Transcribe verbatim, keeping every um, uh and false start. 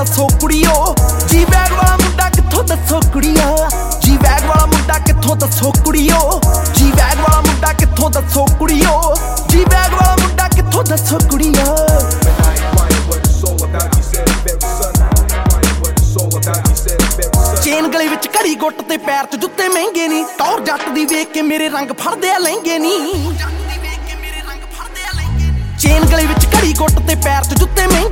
ਦੱਸੋ ਕੁੜੀਓ ਜੀ ਬੈਗ ਵਾਲਾ ਮੁੰਡਾ ਕਿੱਥੋਂ ਦੱਸੋ ਕੁੜੀਓ ਜੀ ਬੈਗ ਵਾਲਾ ਮੁੰਡਾ ਕਿੱਥੋਂ ਦੱਸੋ ਕੁੜੀਓ ਜੀ ਬੈਗ ਵਾਲਾ ਮੁੰਡਾ ਕਿੱਥੋਂ ਦੱਸੋ ਕੁੜੀਓ ਜੀ ਬੈਗ ਵਾਲਾ ਮੁੰਡਾ ਕਿੱਥੋਂ ਦੱਸੋ ਕੁੜੀਓ ਚੇਨ ਗਲੇ ਵਿੱਚ ਘੜੀ ਗੁੱਟ ਤੇ ਪੈਰ ਤੇ ਜੁੱਤੇ ਮਹਿੰਗੇ ਨੀ ਟੌਰ ਜੱਟ ਦੀ ਵੇਖ ਕੇ ਮੇਰੇ ਰੰਗ ਫੜਦੇ ਆ ਲਹਿੰਗੇ ਨੀ ਚੇਨ ਗਲੇ ਵਿੱਚ ਘੜੀ ਗੁੱਟ ਤੇ ਪੈਰ ਤੇ ਜੁੱਤੇ ਮਹਿੰਗੇ